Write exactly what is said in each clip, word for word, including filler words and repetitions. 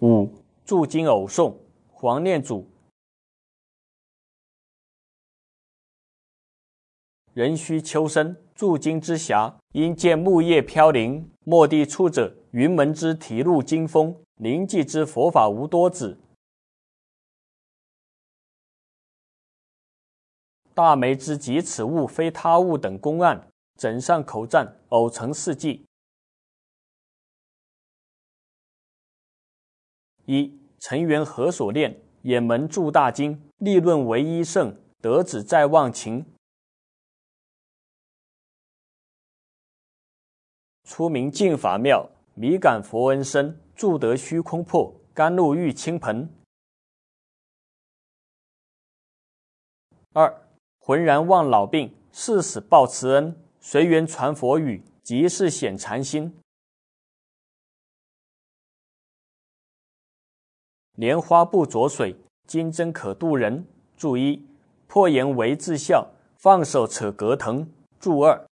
五、注经偶诵，黄念祖。壬戌秋深，注经之暇，因见木叶飘零，蓦地触者，云门之题录经风，临济之佛法无多子。大梅之及此物非他物等公案，枕上口占，偶成事迹。一、陈元何所炼，眼门注大经，立论为一圣，得子在忘情。初名净法妙，迷感佛恩深，注得虚空破，甘露欲倾盆。二、浑然忘老病，誓死报慈恩，随缘传佛语，即是显禅心。莲花不着水，金针可渡人。注一：破颜为自笑，放手扯隔藤。注二：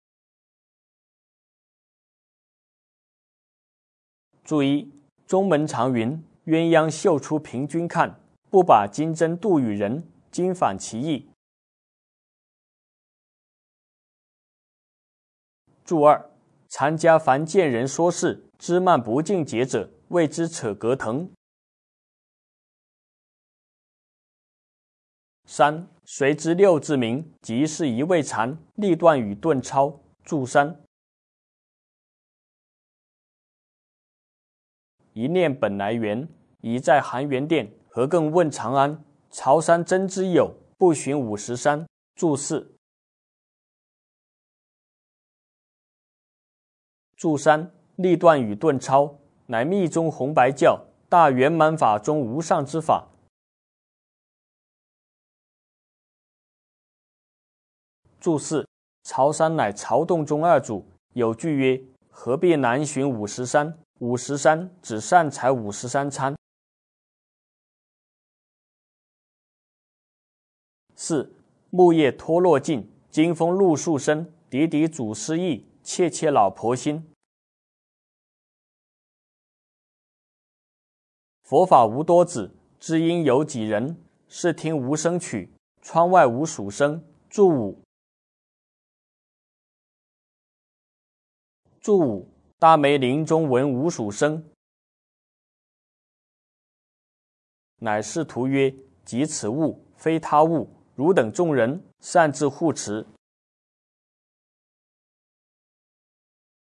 注一：中门常云，鸳鸯绣出平均看，不把金针渡与人，今反其意。注二：禅家凡见人说事，知慢不尽节者，谓之扯隔藤。三、随之六字名，即是一味禅，立断与顿超。注三：一念本来缘，已在含元殿，何更问长安？朝山真之有，不寻五十山。注四。注三：立断与顿超，乃密宗红白教大圆满法中无上之法。注释：朝山乃朝洞中二祖，有句曰：何必南寻五十山？五十山指善财五十三参。四、木叶脱落尽，金风露树深，滴滴祖师意，切切老婆心。佛法无多子，知音有几人？是听无声曲，窗外无鼠声。注五。注五：大梅林中闻无鼠声，乃是图曰：及此物非他物，汝等众人擅自护持。